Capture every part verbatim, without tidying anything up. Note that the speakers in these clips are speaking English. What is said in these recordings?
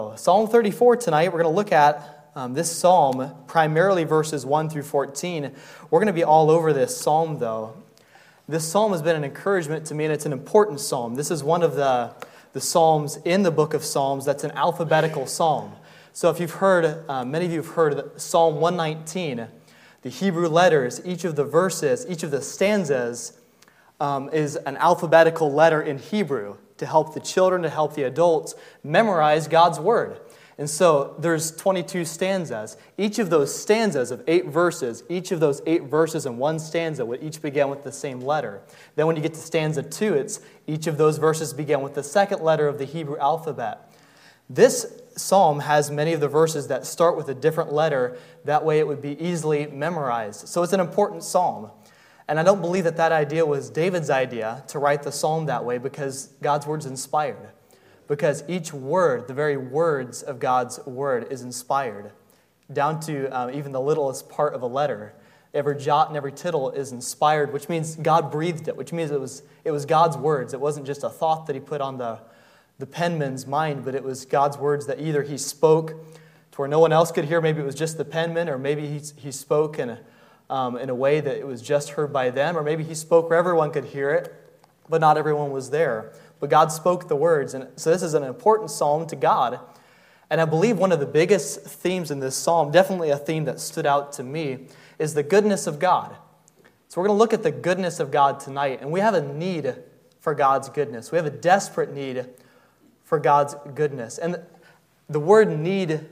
Psalm thirty-four tonight, we're going to look at um, this psalm, primarily verses one through fourteen. We're going to be all over this psalm, though. This psalm has been an encouragement to me, and it's an important psalm. This is one of the, the psalms in the book of Psalms that's an alphabetical psalm. So if you've heard, uh, many of you have heard Psalm one nineteen, the Hebrew letters, each of the verses, each of the stanzas um, is an alphabetical letter in Hebrew to help the children, to help the adults memorize God's Word. And so there's twenty-two stanzas. Each of those stanzas of eight verses, each of those eight verses in one stanza would each begin with the same letter. Then when you get to stanza two, it's each of those verses begin with the second letter of the Hebrew alphabet. This psalm has many of the verses that start with a different letter. That way it would be easily memorized. So it's an important psalm. And I don't believe that that idea was David's idea to write the psalm that way, because God's Word's inspired. Because each word, the very words of God's Word, is inspired, down to um, even the littlest part of a letter. Every jot and every tittle is inspired, which means God breathed it, which means it was it was God's words. It wasn't just a thought that He put on the, the penman's mind, but it was God's words that either He spoke to where no one else could hear, maybe it was just the penman, or maybe He, he spoke in a Um, in a way that it was just heard by them, or maybe He spoke where everyone could hear it, but not everyone was there. But God spoke the words, and so this is an important psalm to God. And I believe one of the biggest themes in this psalm, definitely a theme that stood out to me, is the goodness of God. So we're going to look at the goodness of God tonight, and we have a need for God's goodness. We have a desperate need for God's goodness. And the word need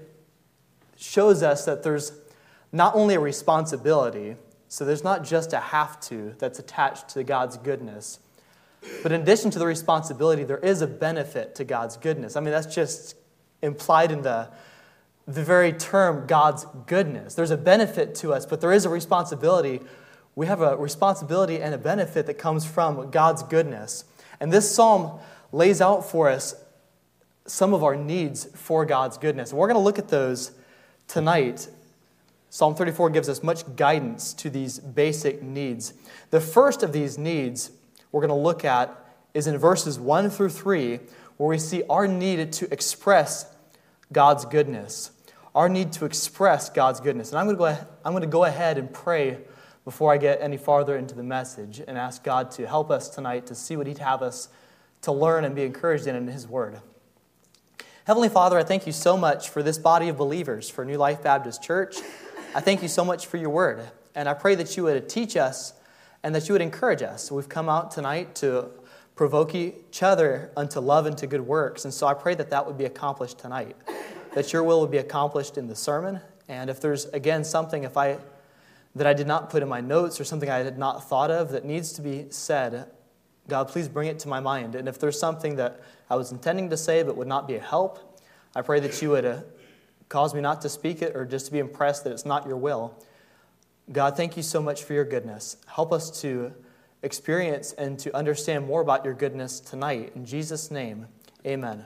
shows us that there's not only a responsibility, so there's not just a have to that's attached to God's goodness, but in addition to the responsibility, there is a benefit to God's goodness. I mean, that's just implied in the, the very term God's goodness. There's a benefit to us, but there is a responsibility. We have a responsibility and a benefit that comes from God's goodness. And this psalm lays out for us some of our needs for God's goodness. And we're going to look at those tonight. Psalm thirty-four gives us much guidance to these basic needs. The first of these needs we're going to look at is in verses one through three, where we see our need to express God's goodness. Our need to express God's goodness. And I'm going to go ahead, I'm going to go ahead and pray before I get any farther into the message and ask God to help us tonight to see what He'd have us to learn and be encouraged in in His Word. Heavenly Father, I thank You so much for this body of believers, for New Life Baptist Church. I thank You so much for Your Word, and I pray that You would teach us and that You would encourage us. We've come out tonight to provoke each other unto love and to good works, and so I pray that that would be accomplished tonight, that Your will would be accomplished in the sermon. And if there's, again, something if I that I did not put in my notes or something I had not thought of that needs to be said, God, please bring it to my mind. And if there's something that I was intending to say but would not be a help, I pray that You would uh, cause me not to speak it or just to be impressed that it's not Your will. God, thank You so much for Your goodness. Help us to experience and to understand more about Your goodness tonight. In Jesus' name, amen.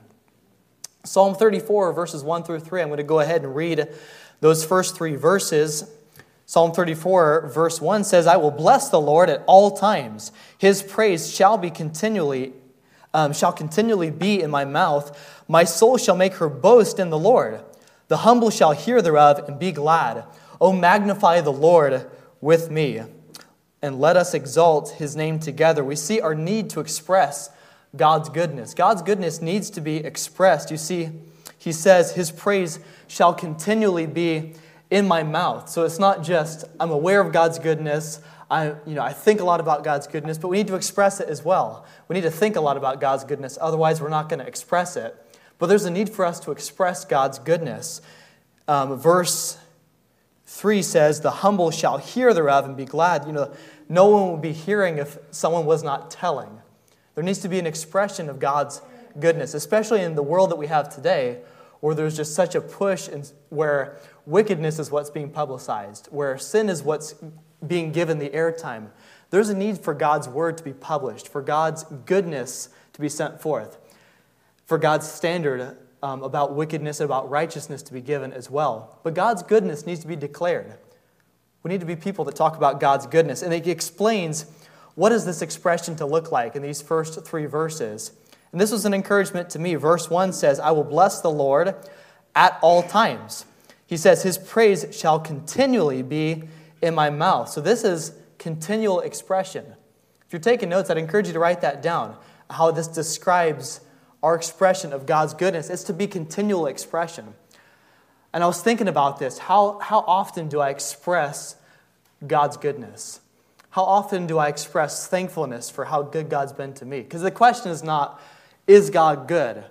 Psalm thirty-four, verses one through three. I'm going to go ahead and read those first three verses. Psalm thirty-four, verse one says, I will bless the Lord at all times. His praise shall be continually, um, shall continually be in my mouth. My soul shall make her boast in the Lord. The humble shall hear thereof and be glad. O magnify the Lord with me, and let us exalt His name together. We see our need to express God's goodness. God's goodness needs to be expressed. You see, He says, His praise shall continually be in my mouth. So it's not just, I'm aware of God's goodness, I, you know, I think a lot about God's goodness, but we need to express it as well. We need to think a lot about God's goodness, otherwise we're not going to express it. But there's a need for us to express God's goodness. Um, verse three says, the humble shall hear thereof and be glad. You know, no one would be hearing if someone was not telling. There needs to be an expression of God's goodness, especially in the world that we have today, where there's just such a push in, where wickedness is what's being publicized, where sin is what's being given the airtime. There's a need for God's word to be published, for God's goodness to be sent forth, for God's standard um, about wickedness and about righteousness to be given as well. But God's goodness needs to be declared. We need to be people that talk about God's goodness. And he explains what is this expression to look like in these first three verses. And this was an encouragement to me. Verse one says, I will bless the Lord at all times. He says, his praise shall continually be in my mouth. So this is continual expression. If you're taking notes, I'd encourage you to write that down, how this describes our expression of God's goodness. It's to be continual expression. And I was thinking about this. How, how often do I express God's goodness? How often do I express thankfulness for how good God's been to me? Because the question is not, is God good?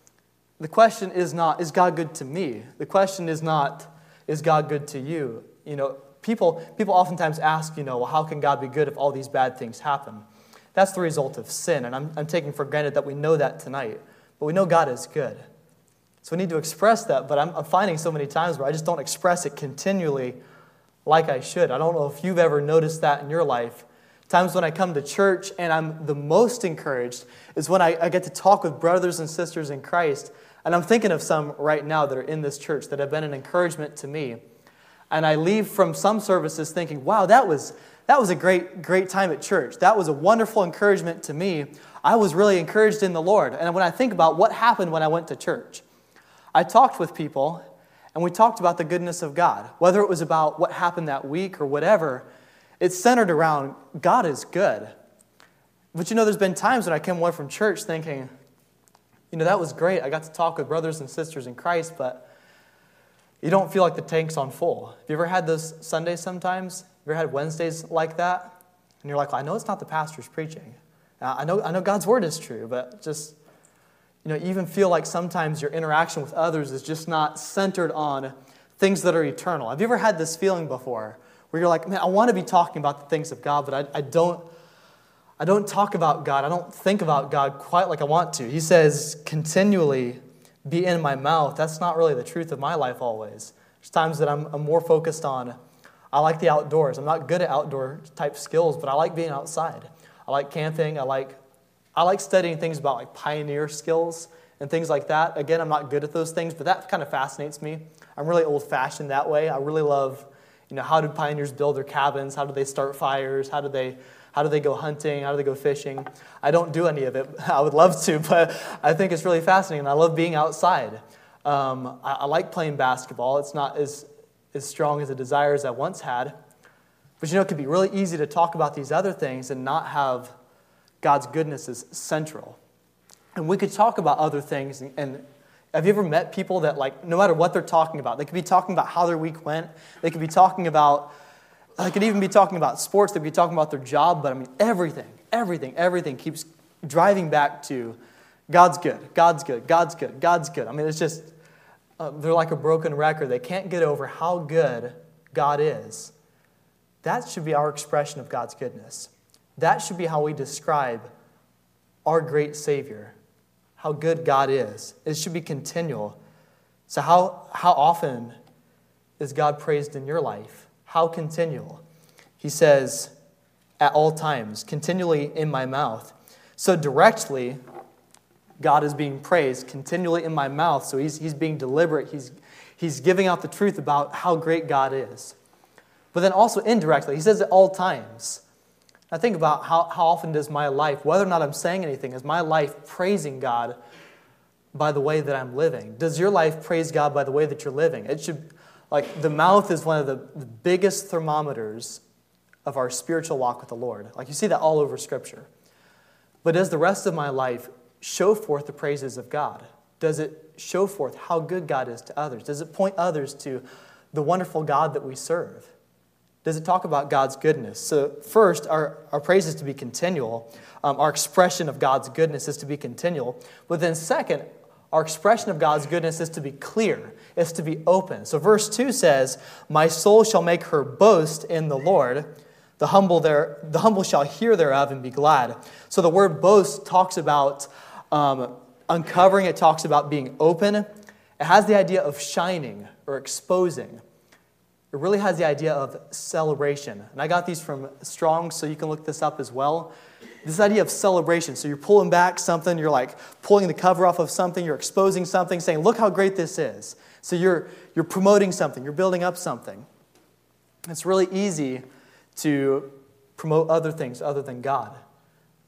The question is not, is God good to me? The question is not, is God good to you? You know, people, people oftentimes ask, you know, well, how can God be good if all these bad things happen? That's the result of sin, and I'm, I'm taking for granted that we know that tonight. But we know God is good. So we need to express that, but I'm, I'm finding so many times where I just don't express it continually like I should. I don't know if you've ever noticed that in your life. Times when I come to church and I'm the most encouraged is when I, I get to talk with brothers and sisters in Christ. And I'm thinking of some right now that are in this church that have been an encouragement to me. And I leave from some services thinking, wow, that was that was a great, great time at church. That was a wonderful encouragement to me. I was really encouraged in the Lord. And when I think about what happened when I went to church, I talked with people, and we talked about the goodness of God. Whether it was about what happened that week or whatever, it's centered around God is good. But you know, there's been times when I came away from church thinking, you know, that was great. I got to talk with brothers and sisters in Christ, but you don't feel like the tank's on full. Have you ever had those Sundays sometimes? Have you ever had Wednesdays like that? And you're like, well, I know it's not the pastor's preaching. I know, I know God's word is true, but just, you know, you even feel like sometimes your interaction with others is just not centered on things that are eternal. Have you ever had this feeling before where you're like, man, I want to be talking about the things of God, but I, I don't I don't talk about God. I don't think about God quite like I want to. He says, continually be in my mouth. That's not really the truth of my life always. There's times that I'm, I'm more focused on, I like the outdoors. I'm not good at outdoor type skills, but I like being outside. I like camping. I like I like studying things about like pioneer skills and things like that. Again, I'm not good at those things, but that kind of fascinates me. I'm really old-fashioned that way. I really love, you know, how did pioneers build their cabins? How did they start fires? How did they how do they go hunting? How do they go fishing? I don't do any of it. I would love to, but I think it's really fascinating. I love being outside. Um, I, I like playing basketball. It's not as as strong as a desire as I once had. But you know, it can be really easy to talk about these other things and not have God's goodness as central. And we could talk about other things. And, and have you ever met people that, like, no matter what they're talking about, they could be talking about how their week went. They could be talking about, they could even be talking about sports. They could be talking about their job. But I mean, everything, everything, everything keeps driving back to God's good, God's good, God's good, God's good. I mean, it's just, uh, they're like a broken record. They can't get over how good God is. That should be our expression of God's goodness. That should be how we describe our great Savior, how good God is. It should be continual. So how, how often is God praised in your life? How continual? He says, at all times, continually in my mouth. So directly, God is being praised continually in my mouth. So he's, he's being deliberate. He's, he's giving out the truth about how great God is. But then also indirectly, he says at all times. I think about how, how often does my life, whether or not I'm saying anything, is my life praising God by the way that I'm living? Does your life praise God by the way that you're living? It should, like, the mouth is one of the, the biggest thermometers of our spiritual walk with the Lord. Like, you see that all over Scripture. But does the rest of my life show forth the praises of God? Does it show forth how good God is to others? Does it point others to the wonderful God that we serve? Does it talk about God's goodness? So first, our, our praise is to be continual. Um, our expression of God's goodness is to be continual. But then second, our expression of God's goodness is to be clear. It's to be open. So verse two says, my soul shall make her boast in the Lord. The humble, there, the humble shall hear thereof and be glad. So the word boast talks about um, uncovering. It talks about being open. It has the idea of shining or exposing. It really has the idea of celebration. And I got these from Strong's, so you can look this up as well. This idea of celebration. So you're pulling back something, you're like pulling the cover off of something, you're exposing something, saying, look how great this is. So you're you're promoting something, you're building up something. It's really easy to promote other things other than God.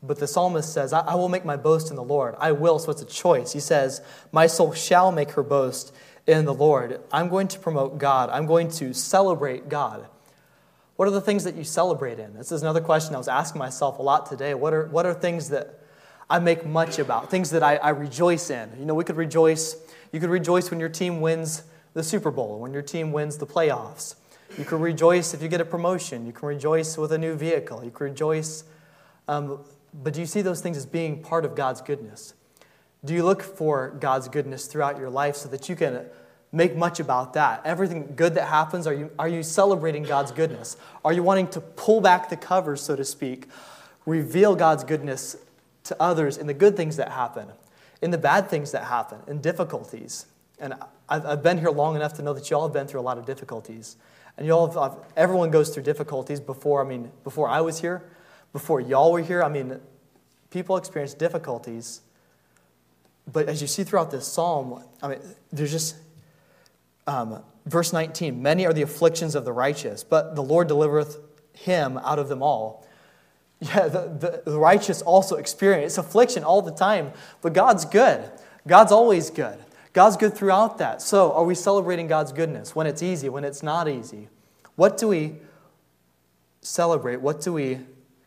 But the psalmist says, I, I will make my boast in the Lord. I will, so it's a choice. He says, my soul shall make her boast in the Lord. I'm going to promote God. I'm going to celebrate God. What are the things that you celebrate in? This is another question I was asking myself a lot today. What are what are things that I make much about? Things that I, I rejoice in. You know, we could rejoice. You could rejoice when your team wins the Super Bowl, when your team wins the playoffs. You can rejoice if you get a promotion. You can rejoice with a new vehicle. You can rejoice. Um, but do you see those things as being part of God's goodness? Do you look for God's goodness throughout your life so that you can make much about that? Everything good that happens, are you, are you celebrating God's goodness? Are you wanting to pull back the covers, so to speak, reveal God's goodness to others in the good things that happen, in the bad things that happen, in difficulties? And I've, I've been here long enough to know that you all have been through a lot of difficulties. And you all have, everyone goes through difficulties before, I mean, before I was here, before y'all were here. I mean, people experience difficulties. But as you see throughout this psalm, I mean, there's just, um, verse nineteen, many are the afflictions of the righteous, but the Lord delivereth him out of them all. Yeah, the, the, the righteous also experience affliction all the time, but God's good. God's always good. God's good throughout that. So are we celebrating God's goodness when it's easy, when it's not easy? What do we celebrate? What do we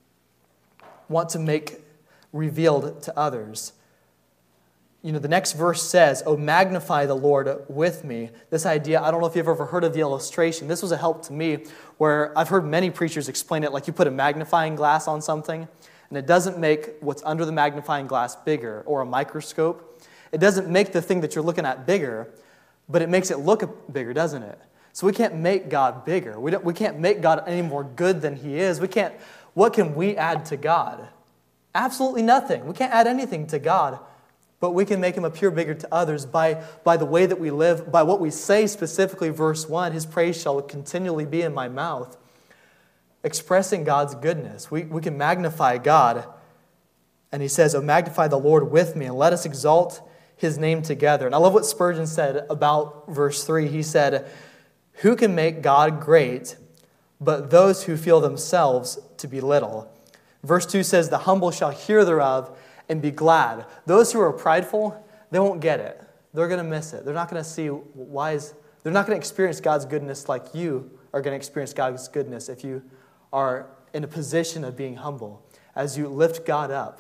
want to make revealed to others? You know, the next verse says, oh, magnify the Lord with me. This idea, I don't know if you've ever heard of the illustration. This was a help to me where I've heard many preachers explain it like you put a magnifying glass on something, and it doesn't make what's under the magnifying glass bigger, or a microscope. It doesn't make the thing that you're looking at bigger, but it makes it look bigger, doesn't it? So we can't make God bigger. We don't, we can't make God any more good than He is. We can't. What can we add to God? Absolutely nothing. We can't add anything to God, but we can make Him appear bigger to others by, by the way that we live, by what we say, specifically verse one, His praise shall continually be in my mouth. Expressing God's goodness. We, we can magnify God. And he says, oh, magnify the Lord with me, and let us exalt His name together. And I love what Spurgeon said about verse three. He said, who can make God great but those who feel themselves to be little? Verse two says, the humble shall hear thereof and be glad. Those who are prideful, they won't get it. They're going to miss it. They're not going to see why is, they're not going to experience God's goodness like you are going to experience God's goodness if you are in a position of being humble, as you lift God up.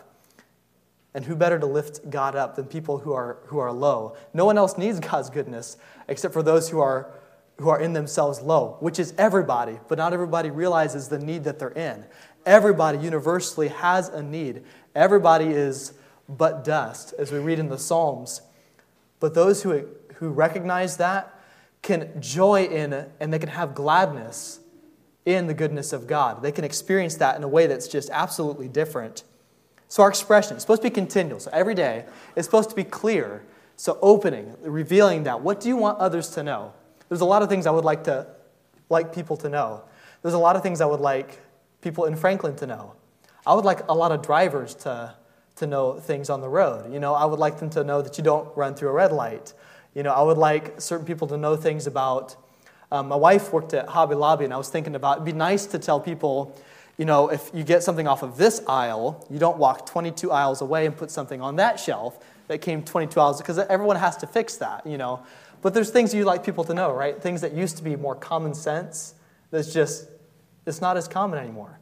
And who better to lift God up than people who are who are low? No one else needs God's goodness except for those who are who are in themselves low, which is everybody, but not everybody realizes the need that they're in. Everybody universally has a need. Everybody is but dust, as we read in the Psalms. But those who, who recognize that can joy in and they can have gladness in the goodness of God. They can experience that in a way that's just absolutely different. So our expression is supposed to be continual. So every day it's supposed to be clear. So opening, revealing that. What do you want others to know? There's a lot of things I would like to like people to know. There's a lot of things I would like people in Franklin to know. I would like a lot of drivers to, to know things on the road. You know, I would like them to know that you don't run through a red light. You know, I would like certain people to know things about. Um, my wife worked at Hobby Lobby, and I was thinking about it'd be nice to tell people, you know, if you get something off of this aisle, you don't walk twenty-two aisles away and put something on that shelf that came twenty-two aisles, because everyone has to fix that, you know. But there's things you like people to know, right? Things that used to be more common sense, that's just, it's not as common anymore.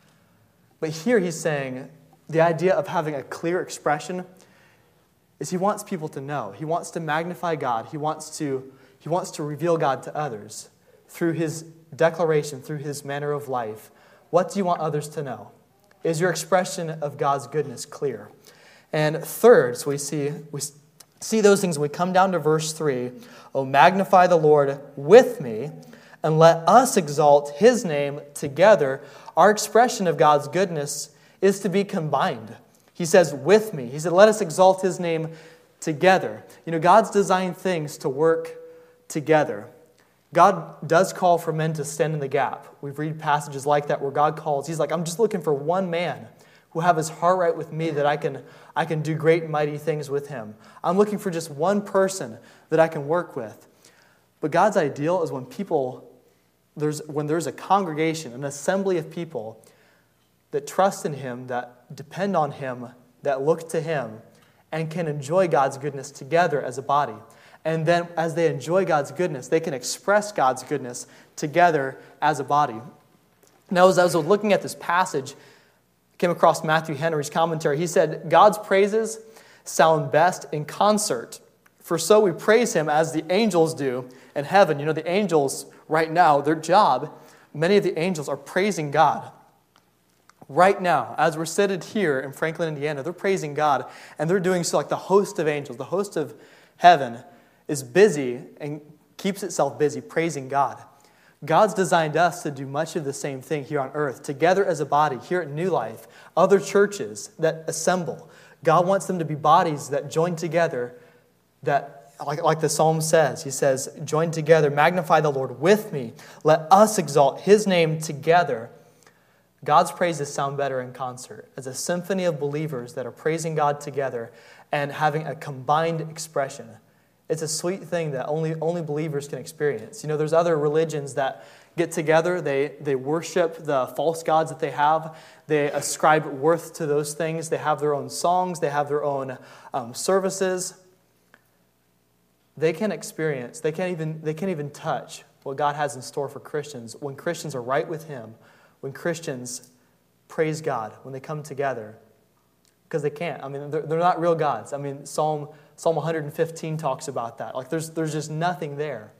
But here he's saying the idea of having a clear expression is he wants people to know. He wants to magnify God. He wants to, he wants to reveal God to others through his declaration, through his manner of life. What do you want others to know? Is your expression of God's goodness clear? And third, so we see we see those things when we come down to verse three. Oh, magnify the Lord with me, and let us exalt his name together. Our expression of God's goodness is to be combined. He says, with me. He said, let us exalt his name together. You know, God's designed things to work together. God does call for men to stand in the gap. We've read passages like that where God calls. He's like, I'm just looking for one man who have his heart right with me that I can, I can do great and mighty things with him. I'm looking for just one person that I can work with. But God's ideal is when people, there's when there's a congregation, an assembly of people that trust in Him, that depend on Him, that look to Him, and can enjoy God's goodness together as a body. And then as they enjoy God's goodness, they can express God's goodness together as a body. Now, as I was looking at this passage, I came across Matthew Henry's commentary. He said, God's praises sound best in concert, for so we praise Him as the angels do in heaven. You know, the angels right now, their job, many of the angels are praising God. Right now, as we're seated here in Franklin, Indiana, they're praising God, and they're doing so like the host of angels, the host of heaven is busy and keeps itself busy praising God. God's designed us to do much of the same thing here on earth, together as a body, here at New Life, other churches that assemble. God wants them to be bodies that join together, that, like, like the psalm says, he says, join together, magnify the Lord with me, let us exalt His name together. God's praises sound better in concert, as a symphony of believers that are praising God together and having a combined expression. It's a sweet thing that only, only believers can experience. You know, there's other religions that get together, they, they worship the false gods that they have, they ascribe worth to those things, they have their own songs, they have their own um, services. They can't experience, they can't even they can't even touch what God has in store for Christians when Christians are right with Him, when Christians praise God, when they come together. Because they can't. I mean, they're, they're not real gods. I mean, Psalm Psalm one fifteen talks about that. Like, there's there's just nothing there.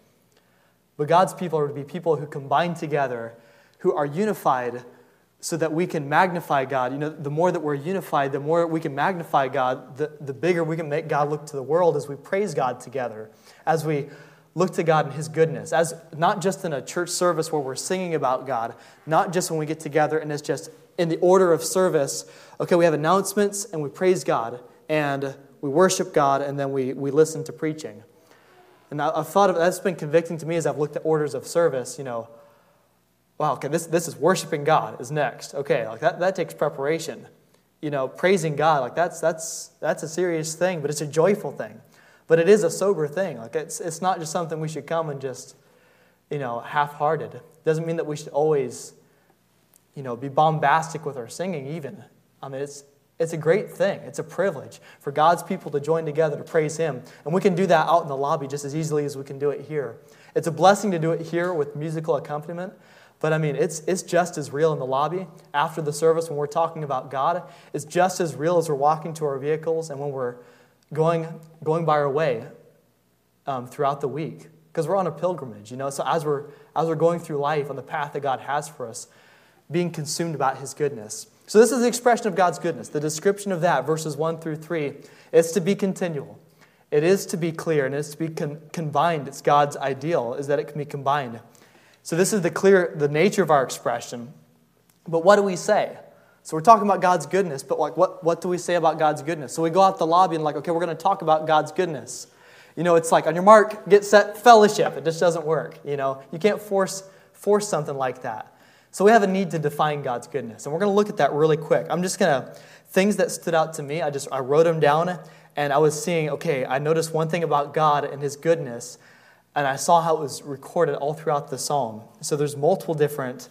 But God's people are to be people who combine together, who are unified so that we can magnify God. You know, the more that we're unified, the more we can magnify God, the, the bigger we can make God look to the world as we praise God together, as we look to God and His goodness, as not just in a church service where we're singing about God, not just when we get together and it's just in the order of service, okay, we have announcements and we praise God and we worship God and then we, we listen to preaching. And I've thought of that's been convicting to me as I've looked at orders of service, you know, wow, okay, this, this is worshiping God is next. Okay, like that, that takes preparation. You know, praising God, like that's that's that's a serious thing, but it's a joyful thing. But it is a sober thing. Like it's it's not just something we should come and just, you know, half-hearted. Doesn't mean that we should always, you know, be bombastic with our singing even. I mean, it's it's a great thing. It's a privilege for God's people to join together to praise Him. And we can do that out in the lobby just as easily as we can do it here. It's a blessing to do it here with musical accompaniment. But I mean, it's it's just as real in the lobby after the service when we're talking about God. It's just as real as we're walking to our vehicles and when we're going going by our way um, throughout the week, because we're on a pilgrimage, you know. So as we're as we're going through life on the path that God has for us, being consumed about His goodness. So this is the expression of God's goodness. The description of that, verses one through three, is to be continual. It is to be clear, and it is to be con- combined. It's God's ideal, is that it can be combined. So this is the clear, the nature of our expression. But what do we say? So we're talking about God's goodness, but like, what, what do we say about God's goodness? So we go out the lobby and like, okay, we're going to talk about God's goodness. You know, it's like on your mark, get set, fellowship. It just doesn't work. You know, you can't force force something like that. So we have a need to define God's goodness, and we're going to look at that really quick. I'm just going to things that stood out to me. I just I wrote them down, and I was seeing. Okay, I noticed one thing about God and His goodness. And I saw how it was recorded all throughout the psalm. So there's multiple different,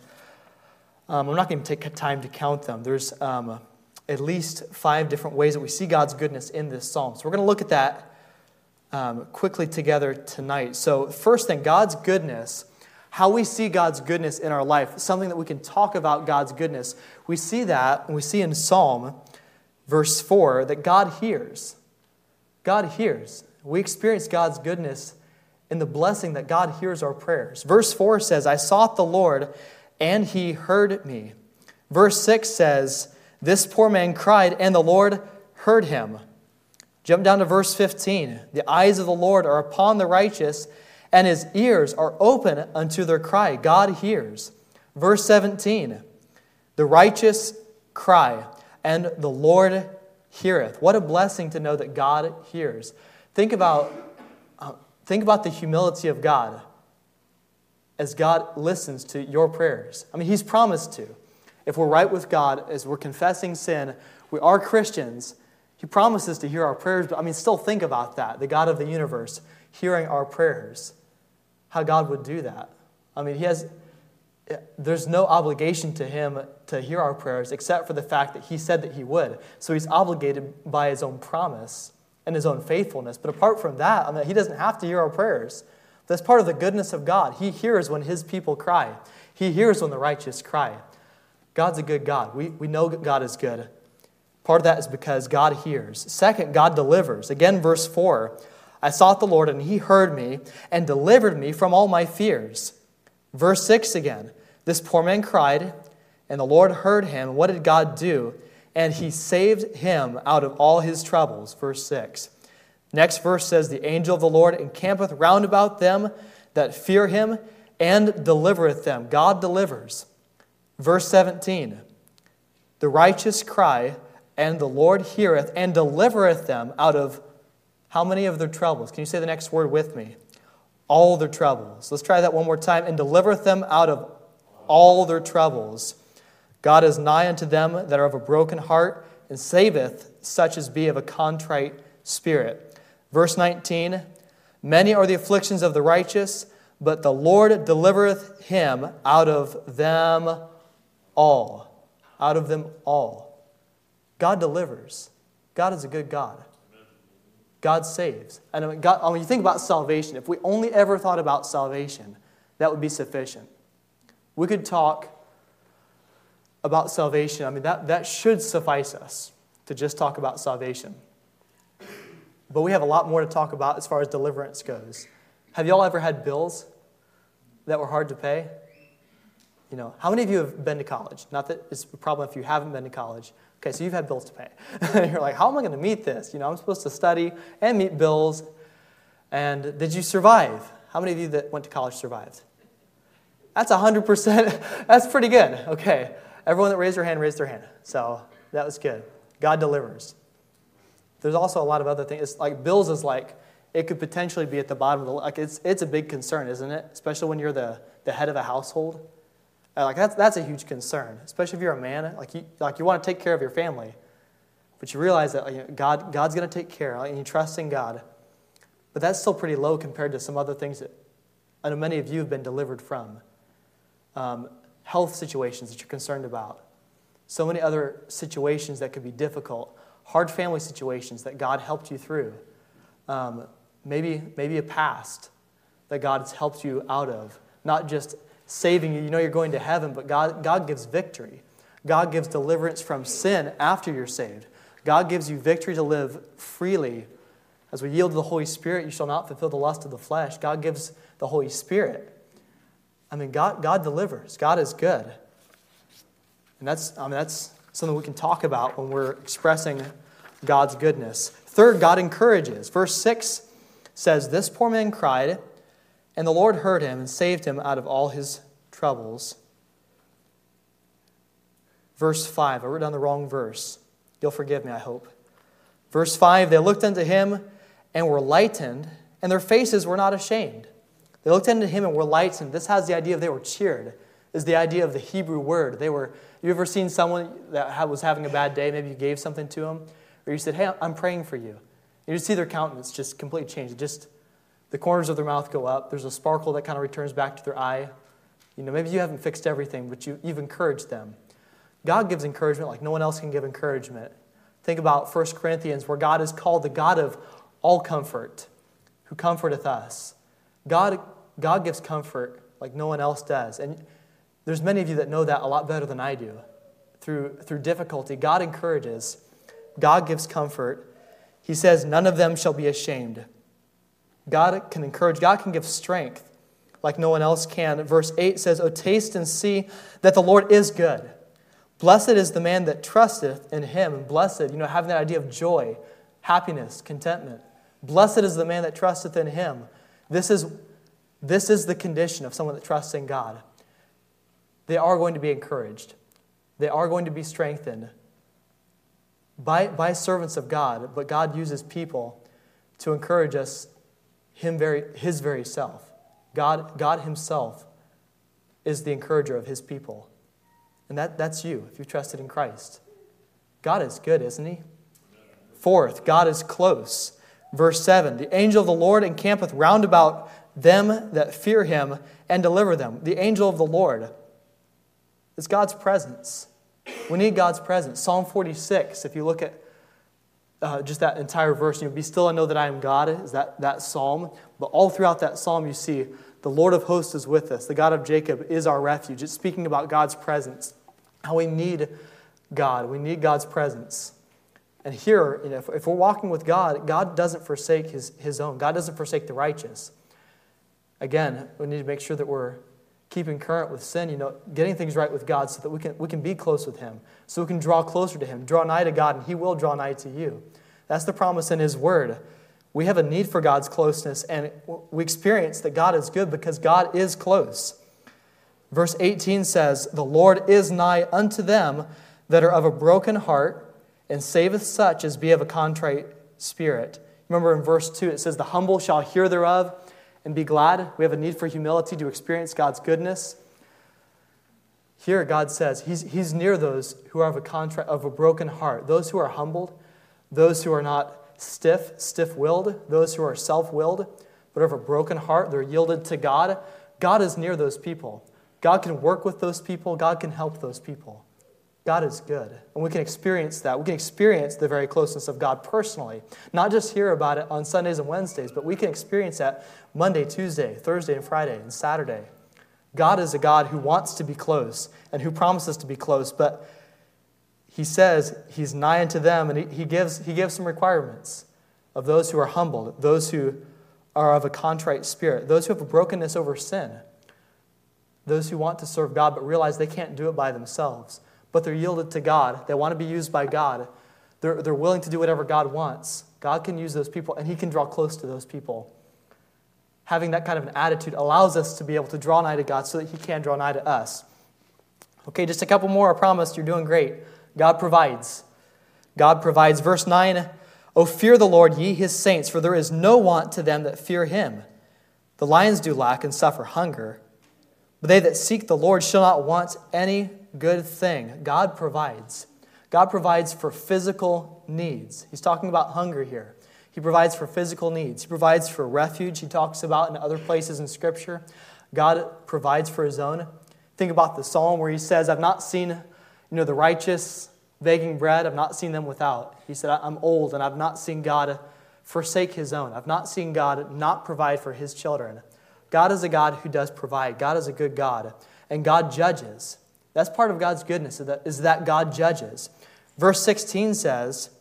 um, I'm not going to take time to count them. There's um, at least five different ways that we see God's goodness in this psalm. So we're going to look at that um, quickly together tonight. So first thing, God's goodness, how we see God's goodness in our life, something that we can talk about God's goodness. We see that, and we see in Psalm, verse four, that God hears. God hears. We experience God's goodness in the blessing that God hears our prayers. Verse four says, I sought the Lord, and He heard me. Verse six says, this poor man cried, and the Lord heard him. Jump down to verse fifteen. The eyes of the Lord are upon the righteous, and His ears are open unto their cry. God hears. Verse seventeen, the righteous cry, and the Lord heareth. What a blessing to know that God hears. Think about Think about the humility of God as God listens to your prayers. I mean, He's promised to. If we're right with God, as we're confessing sin, we are Christians, He promises to hear our prayers. But I mean, still think about that. The God of the universe hearing our prayers. How God would do that. I mean, He has, there's no obligation to Him to hear our prayers except for the fact that he said that he would. So he's obligated by his own promise and his own faithfulness. But apart from that, I mean, he doesn't have to hear our prayers. That's part of the goodness of God. He hears when his people cry. He hears when the righteous cry. God's a good God. We, we know God is good. Part of that is because God hears. Second, God delivers. Again, verse four, I sought the Lord, and he heard me and delivered me from all my fears. Verse six again, this poor man cried, and the Lord heard him. What did God do? And he saved him out of all his troubles. Verse six. Next verse says, the angel of the Lord encampeth round about them that fear him and delivereth them. God delivers. Verse seventeen, the righteous cry, and the Lord heareth and delivereth them out of how many of their troubles? Can you say the next word with me? All their troubles. Let's try that one more time. And delivereth them out of all their troubles. God is nigh unto them that are of a broken heart, and saveth such as be of a contrite spirit. Verse nineteen, many are the afflictions of the righteous, but the Lord delivereth him out of them all. Out of them all. God delivers. God is a good God. God saves. And when, God, when you think about salvation, if we only ever thought about salvation, that would be sufficient. We could talk about salvation. I mean, that, that should suffice us to just talk about salvation. But we have a lot more to talk about as far as deliverance goes. Have you all ever had bills that were hard to pay? You know, how many of you have been to college? Not that it's a problem if you haven't been to college. Okay, so you've had bills to pay. You're like, how am I going to meet this? You know, I'm supposed to study and meet bills. And did you survive? How many of you that went to college survived? That's one hundred percent. That's pretty good. Okay, everyone that raised their hand raised their hand. So that was good. God delivers. There's also a lot of other things. It's like bills is like, it could potentially be at the bottom of the, like it's it's a big concern, isn't it? Especially when you're the, the head of a household. Like that's that's a huge concern, especially if you're a man. Like you like you want to take care of your family, but you realize that like, God God's going to take care, like, and you trust in God. But that's still pretty low compared to some other things that I know many of you have been delivered from. Um, health situations that you're concerned about, so many other situations that could be difficult, hard family situations that God helped you through. Um, maybe maybe a past that God has helped you out of, not just saving you. You know you're going to heaven, but God, God gives victory. God gives deliverance from sin after you're saved. God gives you victory to live freely. As we yield to the Holy Spirit, you shall not fulfill the lust of the flesh. God gives the Holy Spirit. I mean, God, God delivers. God is good. And that's, I mean, that's something we can talk about when we're expressing God's goodness. Third, God encourages. Verse six says, this poor man cried, and the Lord heard him and saved him out of all his troubles. Verse five, I wrote down the wrong verse. You'll forgive me, I hope. Verse five, they looked unto him and were lightened, and their faces were not ashamed. They looked unto him and were lightened. This has the idea of they were cheered, is the idea of the Hebrew word. They were. You ever seen someone that was having a bad day, maybe you gave something to them, or you said, hey, I'm praying for you. You just see their countenance just completely change. Just the corners of their mouth go up. There's a sparkle that kind of returns back to their eye. You know, maybe you haven't fixed everything, but you, you've encouraged them. God gives encouragement like no one else can give encouragement. Think about First Corinthians, where God is called the God of all comfort, who comforteth us. God, God gives comfort like no one else does. And there's many of you that know that a lot better than I do. Through, through difficulty, God encourages. God gives comfort. He says, none of them shall be ashamed. God can encourage. God can give strength like no one else can. Verse eight says, O taste and see that the Lord is good. Blessed is the man that trusteth in him. And blessed, you know, having that idea of joy, happiness, contentment. Blessed is the man that trusteth in him. This is, this is the condition of someone that trusts in God. They are going to be encouraged. They are going to be strengthened by, by servants of God. But God uses people to encourage us, him very, his very self. God, God himself is the encourager of his people. And that, that's you, if you've trusted in Christ. God is good, isn't he? Fourth, God is close. Verse seven, the angel of the Lord encampeth round about them that fear him and deliver them. The angel of the Lord is God's presence. We need God's presence. Psalm forty-six, if you look at uh, just that entire verse, you know, be still and know that I am God, is that, that psalm. But all throughout that psalm you see the Lord of hosts is with us. The God of Jacob is our refuge. It's speaking about God's presence, how we need God. We need God's presence. And here, you know, if, if we're walking with God, God doesn't forsake his, his own. God doesn't forsake the righteous. Again, we need to make sure that we're keeping current with sin, you know, getting things right with God so that we can, we can be close with him, so we can draw closer to him, draw nigh to God, and he will draw nigh to you. That's the promise in his word. We have a need for God's closeness, and we experience that God is good because God is close. Verse eighteen says, the Lord is nigh unto them that are of a broken heart, and saveth such as be of a contrite spirit. Remember in verse two, it says, the humble shall hear thereof and be glad. We have a need for humility to experience God's goodness. Here God says he's, he's near those who are of a contrite, of a broken heart, those who are humbled, those who are not stiff, stiff-willed, those who are self-willed, but have a broken heart. They're yielded to God. God is near those people. God can work with those people. God can help those people. God is good. And we can experience that. We can experience the very closeness of God personally. Not just hear about it on Sundays and Wednesdays, but we can experience that Monday, Tuesday, Thursday, and Friday, and Saturday. God is a God who wants to be close and who promises to be close, but he says he's nigh unto them, and he, he gives he gives some requirements of those who are humbled, those who are of a contrite spirit, those who have a brokenness over sin, those who want to serve God but realize they can't do it by themselves, but they're yielded to God. They want to be used by God. They're, they're willing to do whatever God wants. God can use those people, and he can draw close to those people. Having that kind of an attitude allows us to be able to draw nigh to God so that he can draw nigh to us. Okay, just a couple more. I promise you're doing great. God provides. God provides. Verse nine, O fear the Lord, ye his saints, for there is no want to them that fear him. The lions do lack and suffer hunger, but they that seek the Lord shall not want any good thing. God provides. God provides for physical needs. He's talking about hunger here. He provides for physical needs. He provides for refuge. He talks about in other places in Scripture. God provides for his own. Think about the psalm where he says, I've not seen, you know, the righteous begging bread. I've not seen them without. He said, I'm old and I've not seen God forsake his own. I've not seen God not provide for his children. God is a God who does provide. God is a good God. And God judges. That's part of God's goodness, is that, is that God judges. Verse sixteen says,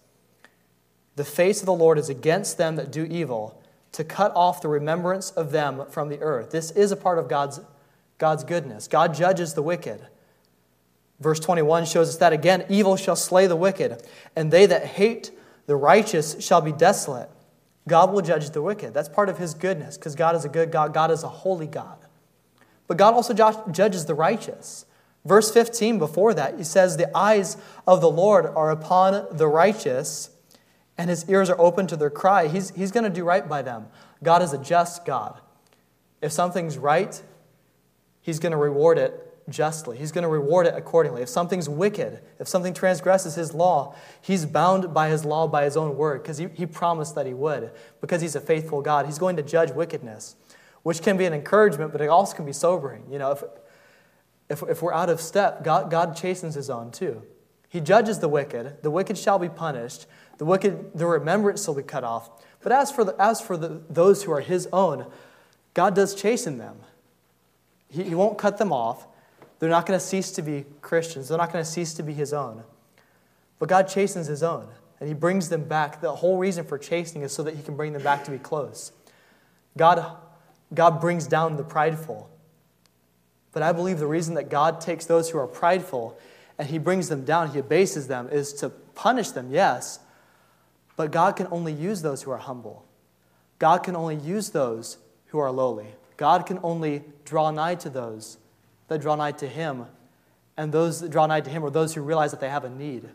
the face of the Lord is against them that do evil, to cut off the remembrance of them from the earth. This is a part of God's, God's goodness. God judges the wicked. Verse twenty-one shows us that again, evil shall slay the wicked, and they that hate the righteous shall be desolate. God will judge the wicked. That's part of his goodness, because God is a good God. God is a holy God. But God also judges the righteous. Verse fifteen before that, he says, the eyes of the Lord are upon the righteous, and his ears are open to their cry. He's, he's going to do right by them. God is a just God. If something's right, he's going to reward it justly. He's going to reward it accordingly. If something's wicked, if something transgresses his law, he's bound by his law, by his own word, because he, he promised that he would. Because he's a faithful God, he's going to judge wickedness, which can be an encouragement, but it also can be sobering. You know, if if, if we're out of step, God, God chastens his own too. He judges the wicked. The wicked shall be punished. The wicked, the remembrance will be cut off. But as for the, as for the, those who are his own, God does chasten them. He, he won't cut them off. They're not going to cease to be Christians. They're not going to cease to be his own. But God chastens his own, and he brings them back. The whole reason for chastening is so that he can bring them back to be close. God, God brings down the prideful. But I believe the reason that God takes those who are prideful and he brings them down, he abases them, is to punish them, yes. But God can only use those who are humble. God can only use those who are lowly. God can only draw nigh to those that draw nigh to him. And those that draw nigh to him are those who realize that they have a need.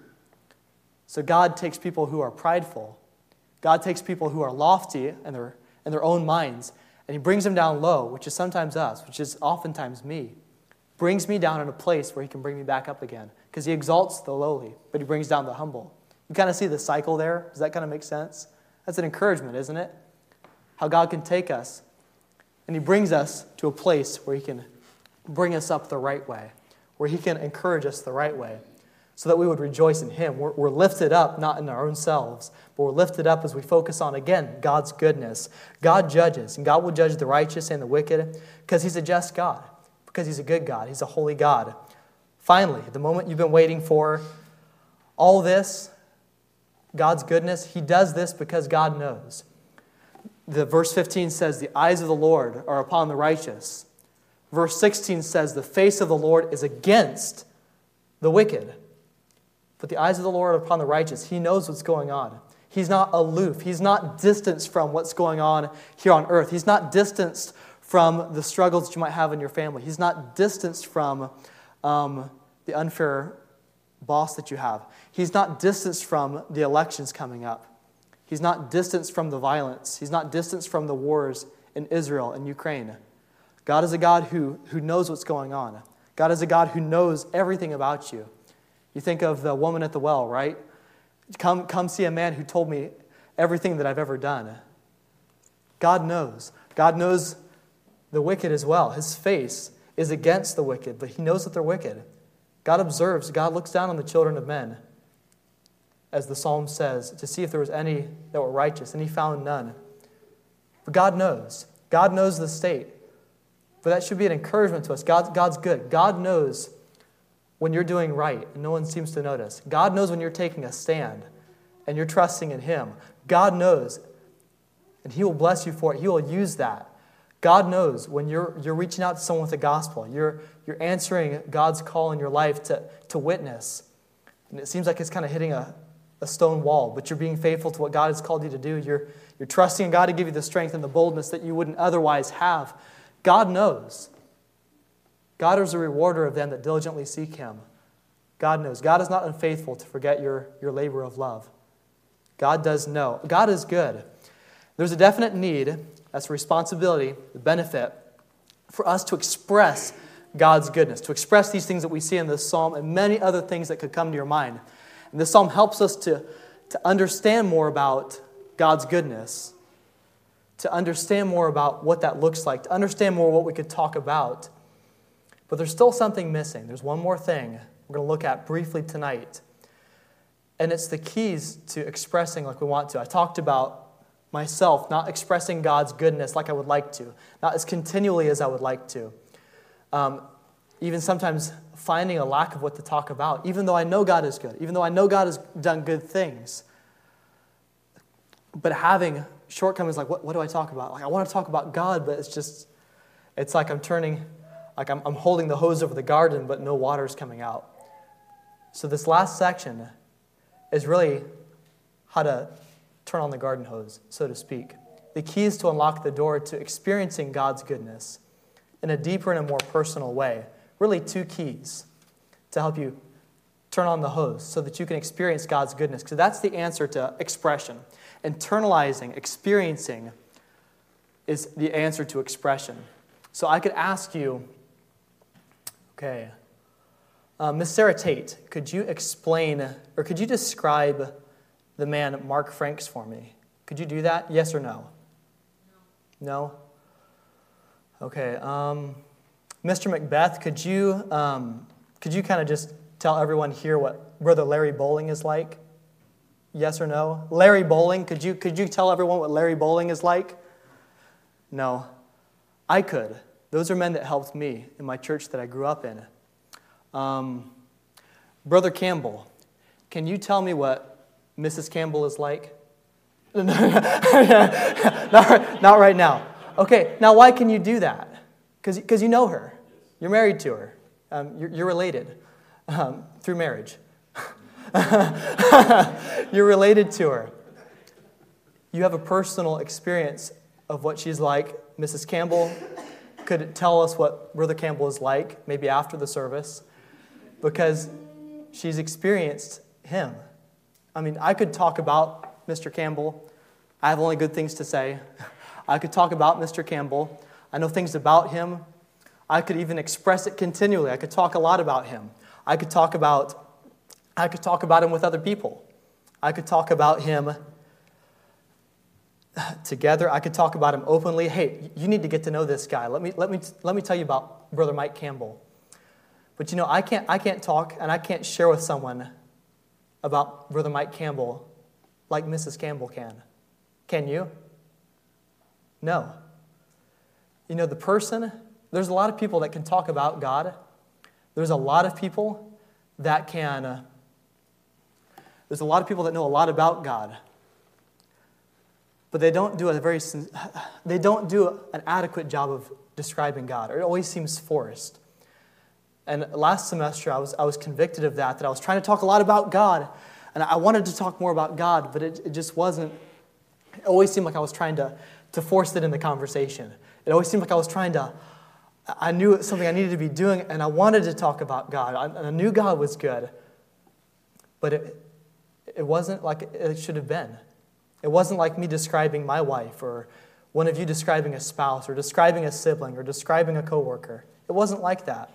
So God takes people who are prideful. God takes people who are lofty in their, in their own minds, and he brings them down low, which is sometimes us, which is oftentimes me. Brings me down in a place where he can bring me back up again. Because he exalts the lowly, but he brings down the humble. You kind of see the cycle there? Does that kind of make sense? That's an encouragement, isn't it? How God can take us, and he brings us to a place where he can bring us up the right way, where he can encourage us the right way. so that we would rejoice in him. We're, we're lifted up, not in our own selves, but we're lifted up as we focus on, again, God's goodness. God judges, and God will judge the righteous and the wicked because he's a just God, because he's a good God. He's a holy God. Finally, the moment you've been waiting for, all this, God's goodness, he does this because God knows. The verse fifteen says, the eyes of the Lord are upon the righteous. Verse sixteen says, the face of the Lord is against the wicked. But the eyes of the Lord are upon the righteous. He knows what's going on. He's not aloof. He's not distanced from what's going on here on earth. He's not distanced from the struggles that you might have in your family. He's not distanced from um, the unfair boss that you have. He's not distanced from the elections coming up. He's not distanced from the violence. He's not distanced from the wars in Israel and Ukraine. God is a God who, who knows what's going on. God is a God who knows everything about you. You think of the woman at the well, right? Come, come see a man who told me everything that I've ever done. God knows. God knows the wicked as well. His face is against the wicked, but he knows that they're wicked. God observes. God looks down on the children of men, as the psalm says, to see if there was any that were righteous, and he found none. But God knows. God knows the state. But that should be an encouragement to us. God, God's good. God knows when you're doing right and no one seems to notice. God knows when you're taking a stand and you're trusting in him. God knows, and he will bless you for it. He will use that. God knows when you're, you're reaching out to someone with the gospel. You're, you're answering God's call in your life to, to witness. And it seems like it's kind of hitting a, a stone wall, but you're being faithful to what God has called you to do. You're, you're trusting in God to give you the strength and the boldness that you wouldn't otherwise have. God knows. God is a rewarder of them that diligently seek him. God knows. God is not unfaithful to forget your, your labor of love. God does know. God is good. There's a definite need, that's a responsibility, the benefit, for us to express God's goodness, to express these things that we see in this psalm and many other things that could come to your mind. And this psalm helps us to, to understand more about God's goodness, to understand more about what that looks like, to understand more what we could talk about. But there's still something missing. There's one more thing we're going to look at briefly tonight. And it's the keys to expressing like we want to. I talked about myself not expressing God's goodness like I would like to, not as continually as I would like to. Um, even sometimes finding a lack of what to talk about, even though I know God is good, even though I know God has done good things. But having shortcomings like, what, what do I talk about? Like, I want to talk about God, but it's just, it's like I'm turning, like I'm, I'm holding the hose over the garden, but no water's coming out. So this last section is really how to turn on the garden hose, so to speak. The key is to unlock the door to experiencing God's goodness in a deeper and a more personal way. Really two keys to help you turn on the hose so that you can experience God's goodness. Because that's the answer to expression. Internalizing, experiencing is the answer to expression. So I could ask you, okay, uh, Miss Sarah Tate, could you explain, or could you describe the man Mark Franks for me? Could you do that? Yes or no? No? No? Okay. Um, Mister Macbeth, could you um, could you kind of just tell everyone here what Brother Larry Bowling is like? Yes or no? Larry Bowling, could you could you tell everyone what Larry Bowling is like? No. I could. Those are men that helped me in my church that I grew up in. Um, Brother Campbell, can you tell me what Missus Campbell is like? not, not right now. Okay, now why can you do that? Because you know her. You're married to her. Um, you're, you're related um, through marriage. You're related to her. You have a personal experience of what she's like. Missus Campbell could tell us what Brother Campbell is like, maybe after the service, because she's experienced him. I mean, I could talk about Mister Campbell. I have only good things to say. I could talk about Mister Campbell. I know things about him. I could even express it continually. I could talk a lot about him. I could talk about, I could talk about him with other people. I could talk about him together. I could talk about him openly. Hey, you need to get to know this guy. Let me let me let me tell you about Brother Mike Campbell. But you know, I can't, I can't talk and I can't share with someone about Brother Mike Campbell like Missus Campbell can. Can you? No. You know, the person, there's a lot of people that can talk about God. There's a lot of people that can, uh, there's a lot of people that know a lot about God. But they don't do a very, they don't do an adequate job of describing God, or it always seems forced. And last semester, I was I was convicted of that, that I was trying to talk a lot about God, and I wanted to talk more about God, but it, it just wasn't, it always seemed like I was trying to, to force it in the conversation. It always seemed like I was trying to, I knew it was something I needed to be doing, and I wanted to talk about God. I, and I knew God was good, but it, it wasn't like it should have been. It wasn't like me describing my wife, or one of you describing a spouse, or describing a sibling, or describing a coworker. It wasn't like that.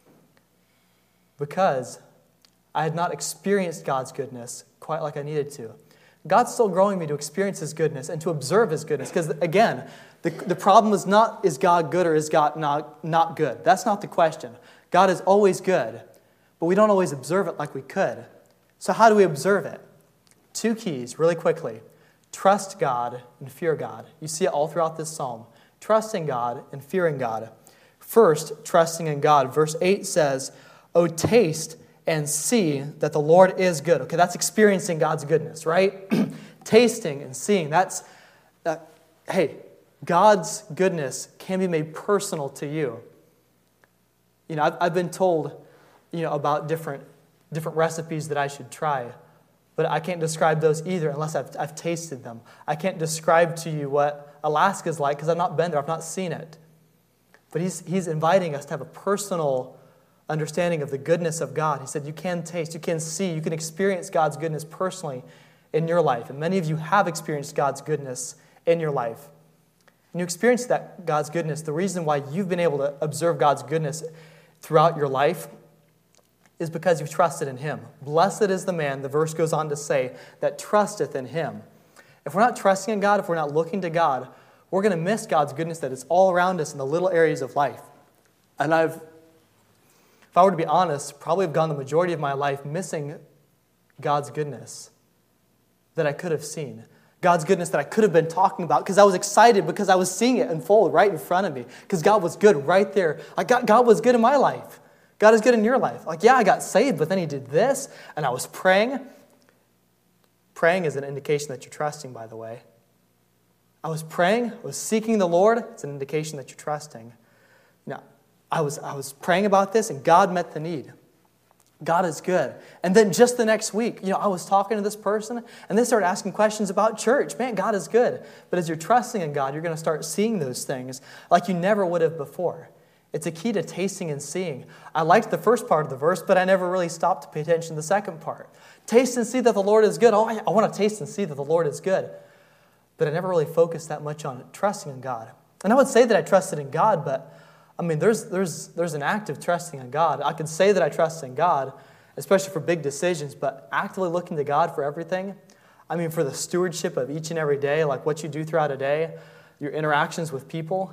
Because I had not experienced God's goodness quite like I needed to. God's still growing me to experience His goodness and to observe His goodness. Because again, the, the problem is not, is God good or is God not, not good? That's not the question. God is always good, but we don't always observe it like we could. So how do we observe it? Two keys, really quickly. Trust God and fear God. You see it all throughout this psalm. Trusting God and fearing God. First, trusting in God. Verse eight says, "Oh, taste and see that the Lord is good." Okay, that's experiencing God's goodness, right? Tasting and seeing, that's, uh, hey, God's goodness can be made personal to you. You know, I've, I've been told, you know, about different, different recipes that I should try, but I can't describe those either unless I've, I've tasted them. I can't describe to you what Alaska's like because I've not been there, I've not seen it. But he's, he's inviting us to have a personal understanding of the goodness of God. He said you can taste, you can see, you can experience God's goodness personally in your life. And many of you have experienced God's goodness in your life. And you experience that God's goodness. The reason why you've been able to observe God's goodness throughout your life is because you've trusted in Him. Blessed is the man, the verse goes on to say, that trusteth in Him. If we're not trusting in God, if we're not looking to God, we're going to miss God's goodness that is all around us in the little areas of life. And I've If I were to be honest, probably have gone the majority of my life missing God's goodness that I could have seen. God's goodness that I could have been talking about because I was excited because I was seeing it unfold right in front of me because God was good right there. I got, God was good in my life. God is good in your life. Like, yeah, I got saved, but then He did this, and I was praying. Praying is an indication that you're trusting, by the way. I was praying, I was seeking the Lord. It's an indication that you're trusting. Now, I was, I was praying about this, and God met the need. God is good. And then just the next week, you know, I was talking to this person, and they started asking questions about church. Man, God is good. But as you're trusting in God, you're going to start seeing those things like you never would have before. It's a key to tasting and seeing. I liked the first part of the verse, but I never really stopped to pay attention to the second part. Taste and see that the Lord is good. Oh, I, I want to taste and see that the Lord is good. But I never really focused that much on trusting in God. And I would say that I trusted in God, but I mean, there's there's there's an act of trusting in God. I could say that I trust in God, especially for big decisions, but actively looking to God for everything, I mean, for the stewardship of each and every day, like what you do throughout a day, your interactions with people.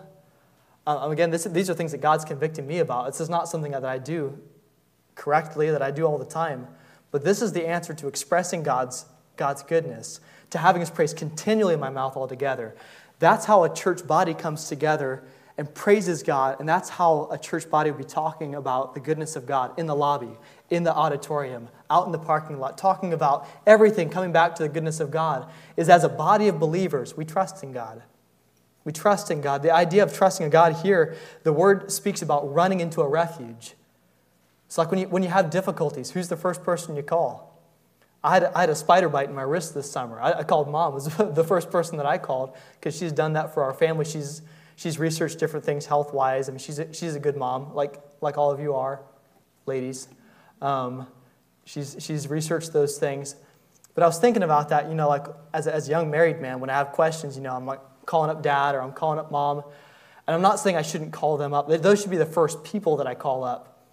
Uh, again, this, these are things that God's convicting me about. This is not something that I do correctly, that I do all the time. But this is the answer to expressing God's, God's goodness, to having His praise continually in my mouth altogether. That's how a church body comes together and praises God, and that's how a church body will be talking about the goodness of God in the lobby, in the auditorium, out in the parking lot, talking about everything coming back to the goodness of God, is as a body of believers, we trust in God. We trust in God. The idea of trusting in God here, the word speaks about running into a refuge. It's like when you, when you have difficulties, who's the first person you call? I had, I had a spider bite in my wrist this summer. I, I called Mom. It was the first person that I called because she's done that for our family. She's She's researched different things health-wise. I mean, she's a, she's a good mom, like like all of you are, ladies. Um, she's she's researched those things. But I was thinking about that, you know, like as a, as a young married man, when I have questions, you know, I'm like calling up Dad or I'm calling up Mom. And I'm not saying I shouldn't call them up. Those should be the first people that I call up.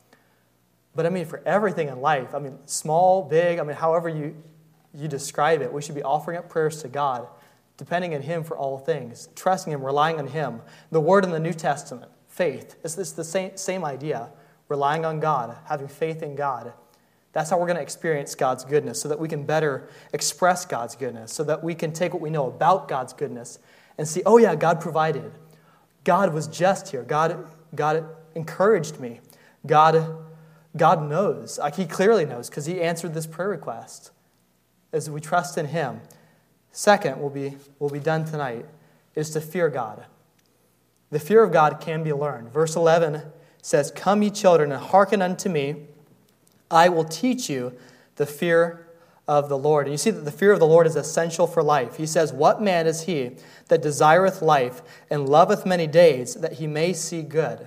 But I mean, for everything in life, I mean, small, big, I mean, however you you describe it, we should be offering up prayers to God, depending on Him for all things, trusting Him, relying on Him. The word in the New Testament, faith, it's, it's the same, same idea. relying on God, having faith in God. That's how we're going to experience God's goodness, so that we can better express God's goodness, so that we can take what we know about God's goodness and see, oh yeah, God provided. God was just here. God, God encouraged me. God, God knows. Like he clearly knows because he answered this prayer request as we trust in him. Second, will be, will be done tonight, is to fear God. The fear of God can be learned. Verse eleven says, "Come, ye children, and hearken unto me. I will teach you the fear of the Lord." And you see that the fear of the Lord is essential for life. He says, "What man is he that desireth life and loveth many days, that he may see good?"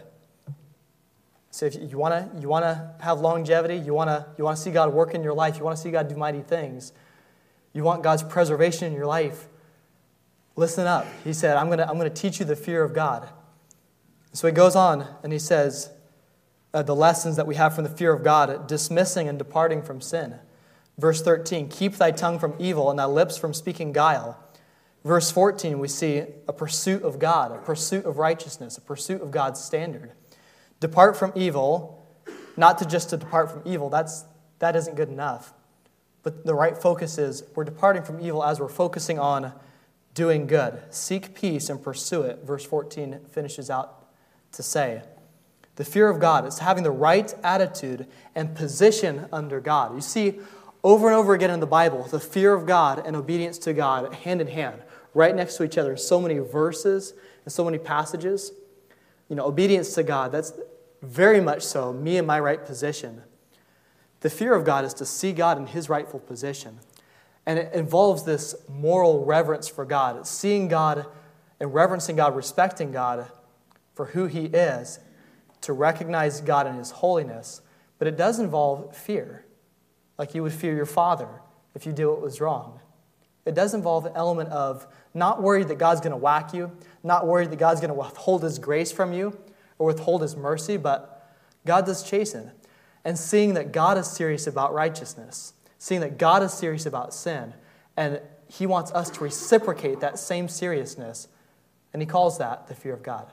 So if you want to you want to have longevity, you want to you want to see God work in your life, you want to see God do mighty things, you want God's preservation in your life, listen up. He said, I'm going to I'm going to teach you the fear of God. So he goes on and he says, uh, the lessons that we have from the fear of God, dismissing and departing from sin. Verse thirteen, "Keep thy tongue from evil and thy lips from speaking guile." Verse fourteen, we see a pursuit of God, a pursuit of righteousness, a pursuit of God's standard. Depart from evil, not to just to depart from evil, that's that isn't good enough. But the right focus is we're departing from evil as we're focusing on doing good. Seek peace and pursue it, verse fourteen finishes out to say. The fear of God is having the right attitude and position under God. You see, over and over again in the Bible, the fear of God and obedience to God hand in hand, right next to each other. So many verses and so many passages. You know, obedience to God, that's very much so me in my right position. The fear of God is to see God in his rightful position. And it involves this moral reverence for God, seeing God and reverencing God, respecting God for who he is, to recognize God in his holiness. But it does involve fear, like you would fear your father if you did what was wrong. It does involve an element of not worried that God's going to whack you, not worried that God's going to withhold his grace from you or withhold his mercy, but God does chasten. And seeing that God is serious about righteousness, seeing that God is serious about sin, and he wants us to reciprocate that same seriousness, and he calls that the fear of God.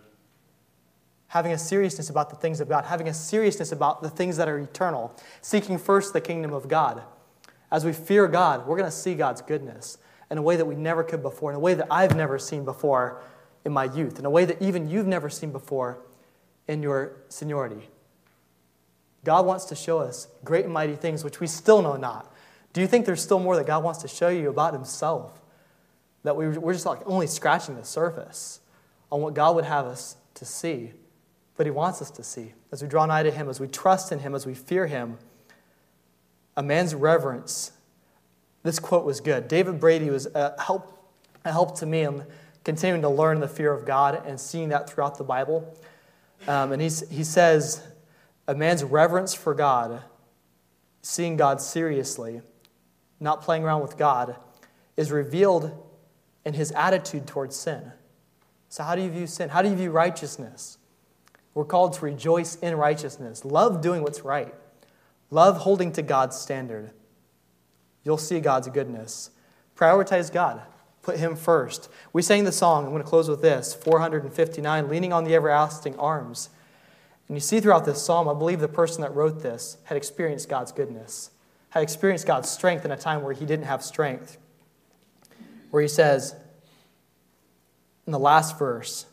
Having a seriousness about the things of God, having a seriousness about the things that are eternal, seeking first the kingdom of God. As we fear God, we're going to see God's goodness in a way that we never could before, in a way that I've never seen before in my youth, in a way that even you've never seen before in your seniority. God wants to show us great and mighty things which we still know not. Do you think there's still more that God wants to show you about himself? That we, we're just like only scratching the surface on what God would have us to see. But he wants us to see. As we draw nigh to him, as we trust in him, as we fear him, a man's reverence. This quote was good. David Brady was a help, a help to me in continuing to learn the fear of God and seeing that throughout the Bible. Um, and he's, he says, a man's reverence for God, seeing God seriously, not playing around with God, is revealed in his attitude towards sin. So how do you view sin? How do you view righteousness? We're called to rejoice in righteousness. Love doing what's right. Love holding to God's standard. You'll see God's goodness. Prioritize God. Put him first. We sang the song, I'm going to close with this, four fifty-nine, Leaning on the Everlasting Arms. And you see throughout this psalm, I believe the person that wrote this had experienced God's goodness, had experienced God's strength in a time where he didn't have strength. Where he says, in the last verse,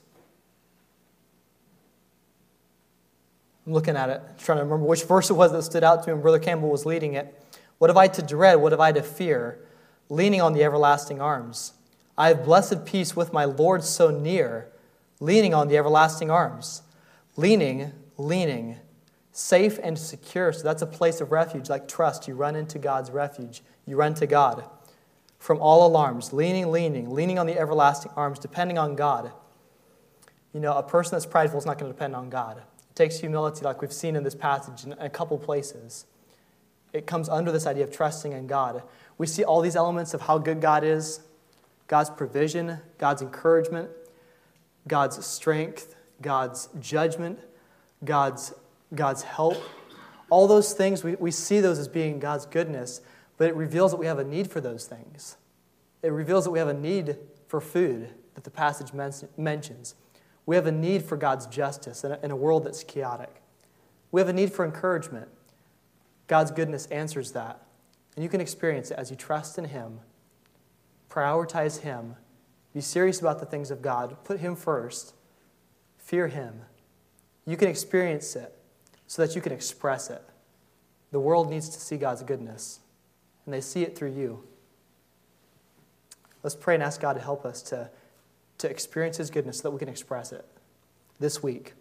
I'm looking at it, trying to remember which verse it was that stood out to me, and Brother Campbell was leading it. What have I to dread? What have I to fear? Leaning on the everlasting arms. I have blessed peace with my Lord so near, leaning on the everlasting arms. Leaning, leaning, safe and secure. So that's a place of refuge, like trust. You run into God's refuge. You run to God. From all alarms, leaning, leaning, leaning on the everlasting arms, depending on God. You know, a person that's prideful is not going to depend on God. It takes humility, like we've seen in this passage in a couple places. It comes under this idea of trusting in God. We see all these elements of how good God is, God's provision, God's encouragement, God's strength, God's judgment, God's, God's help. All those things, we, we see those as being God's goodness, but it reveals that we have a need for those things. It reveals that we have a need for food that the passage men- mentions. We have a need for God's justice in a, in a world that's chaotic. We have a need for encouragement. God's goodness answers that. And you can experience it as you trust in Him, prioritize Him, be serious about the things of God, put Him first, fear Him. You can experience it so that you can express it. The world needs to see God's goodness, and they see it through you. Let's pray and ask God to help us to, to experience His goodness so that we can express it this week.